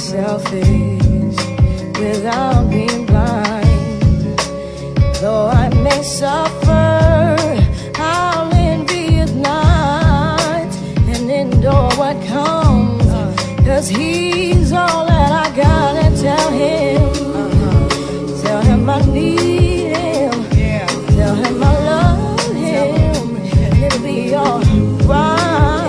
selfish without being blind. Though I may suffer, I'll envy at night and endure what comes, 'cause he's all that I got. And tell him I need him, tell him I love him, and it'll be alright.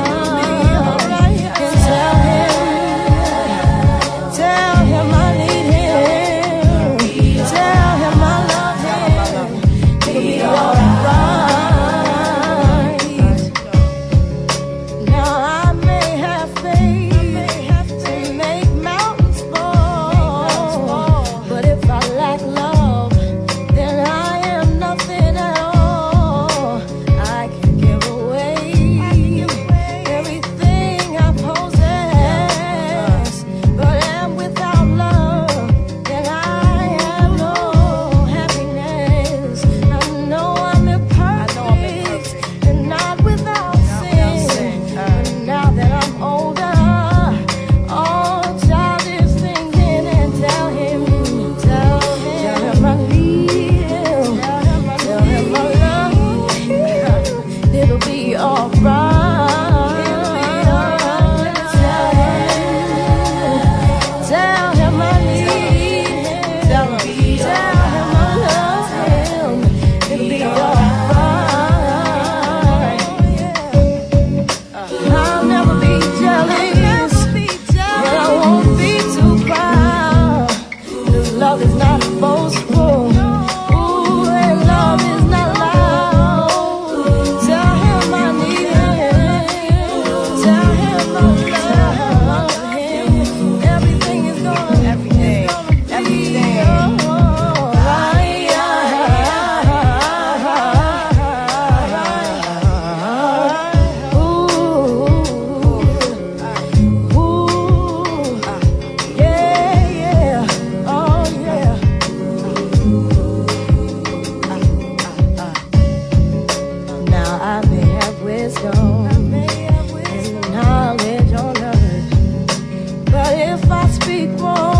Love is not boastful. Ooh, and love is not loud. Tell him I need him. Tell him I love him. Everything is gonna, everything alright. I may have wisdom and knowledge on others, but if I speak wrong,